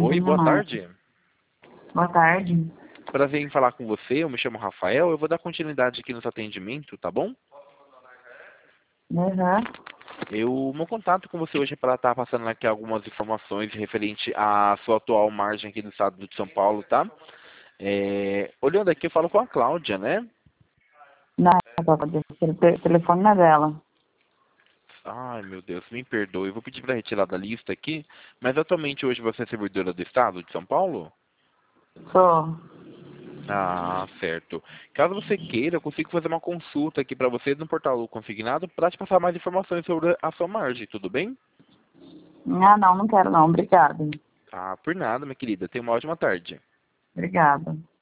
Oi, boa tarde. Boa tarde. Prazer em falar com você. Eu me chamo Rafael. Eu vou dar continuidade aqui no seu atendimento, tá bom? Uhum. Meu contato com você hoje é para estar passando aqui algumas informações referente à sua atual margem aqui no estado de São Paulo, tá? Olhando aqui, eu falo com a Cláudia, né? Não, o telefone não é dela. Ai, meu Deus, me perdoe. Eu vou pedir para retirar da lista aqui. Mas atualmente hoje você é servidora do estado de São Paulo? Sou. Ah, certo. Caso você queira, eu consigo fazer uma consulta aqui para você no portal Consignado para te passar mais informações sobre a sua margem, tudo bem? Ah, não quero não. Obrigada. Ah, por nada, minha querida. Tenha uma ótima tarde. Obrigada.